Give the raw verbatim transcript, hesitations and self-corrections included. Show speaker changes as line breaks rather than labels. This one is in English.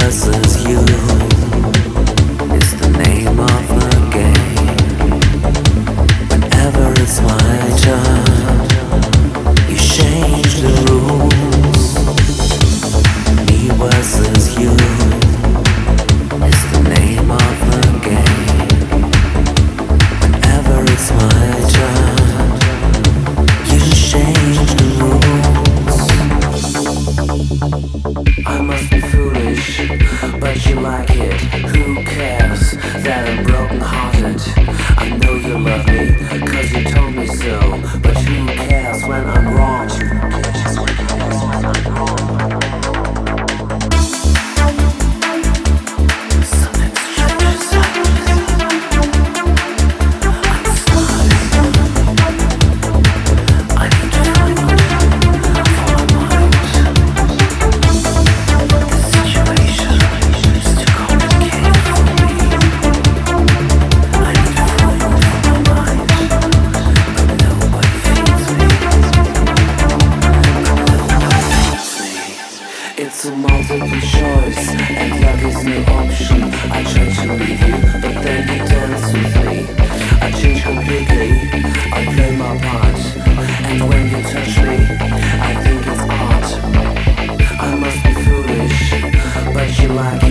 versus you is the name of the game. Whenever it's my turn, you change the rules. Me versus you is the name of the game. Whenever it's my turn, you change the rules. I must be foolish, but you like it. Who cares that I'm broken hearted? I know you love me, cause you told me so. But who cares when I'm wrong? Something strange is happening. I'm starting. I need to find food for my mind. The situation is too complicated for me. I need food for my mind, but nobody feeds me. But nobody feeds me. It's a multiple choice, and luck is no option. I try to leave you, but then you dance with me. I change completely, I play my part, and when you touch me, I think it's art. I must be foolish, but you like